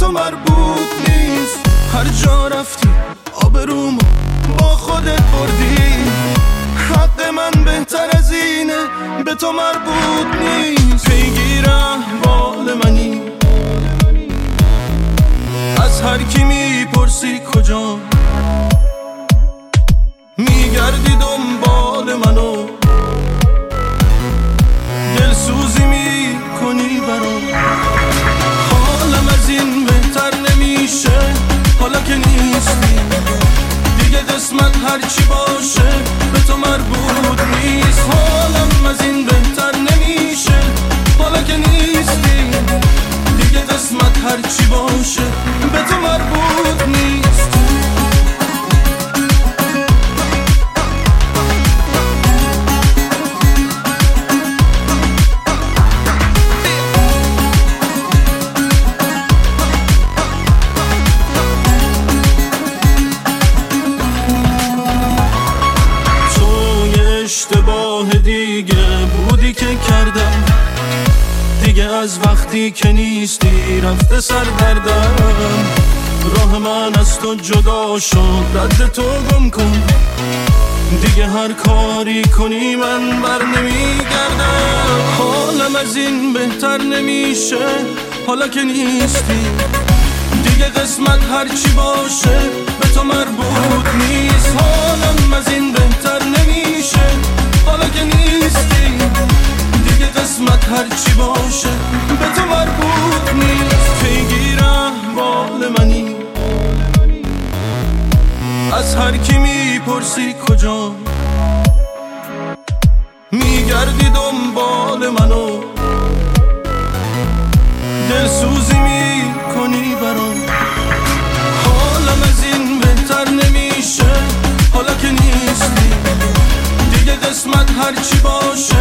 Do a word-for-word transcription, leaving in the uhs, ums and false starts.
تو مربوط نیست. هر جا رفتی آبرومو با خودت بردی، حق من بهتر از اینه به تو مربوط نیست. پیگیر احوال منی، از هر کی میپرسی کجا، میگردی دنبال منو، دلسوزی میکنی برام. حالم از این بهتر نمیشه حالا که نیستی دیگه، قسمت هرچی باشه به تو مربوط نیست. حالم از این بهتر نمیشه حالا که نیستی دیگه، قسمت هرچی باشه به تو مربوط نیست. اشتباه دیگه بودی که کردم دیگه، از وقتی که نیستی رفته سر دردم. راه من از تو جدا شد، رد تو گم کن دیگه، هر کاری کنی من بر نمیگردم. حالم از این بهتر نمیشه حالا که نیستی دیگه، قسمت هرچی باشه به تو مربوط نیست. حالم از این بهتر نمیشه حالا که نیستی دیگه، قسمت هرچی باشه به تو مربوط نیست. پیگیر احوال منی، از هر کی میپرسی کجا، میگردی دنبال منو، دلسوزی میکنی برام. حالم از این بهتر نمیشه حالا که نیستی دیگه، قسمت هرچی باشه